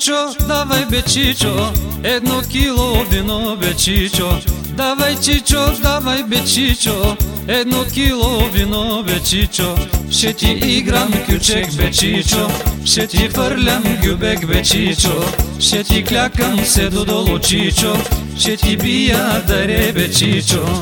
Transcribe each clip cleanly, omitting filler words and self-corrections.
чичо, давай бе чичо, 1 кило вино бе чичо. Давай чичо, давай бе чичо, 1 кило вино бе чичо. Ще ти играм кючек бе чичо, ще ти фърлям гюбек бе чичо. Ще ти клякам се додолу чичо, ще ти бия даре бе чичо.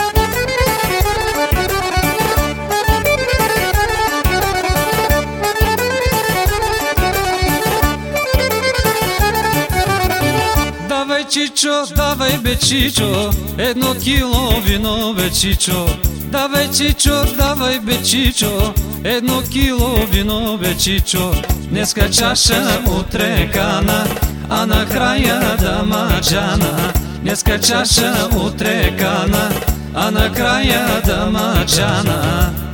Давай чичо, давай бе чичо, 1 кило вино бе чичо. Давай чичо, давай бе чичо, 1 кило вино бе чичо. Днеска чаша, утре кана, а накрая дамаджана. Днеска чаша, утре кана, а накрая дамаджана.